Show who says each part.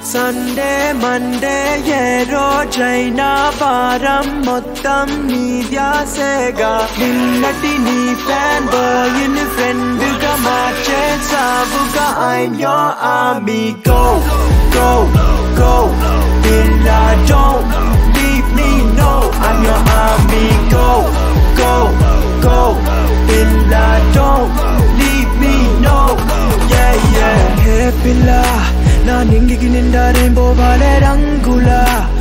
Speaker 1: Sunday, Monday, China, Param, Mottam, Media, Sega, Ninnati, ni fanboy, in friend, Gamache, Sabuga, I'm your army. Go, go, go, Billa, don't leave me, no, I'm your army. Go, go, go, Billa, don't leave me, no, yeah, yeah. Hey, Billa. Na ningi kininda rainbow vale rangula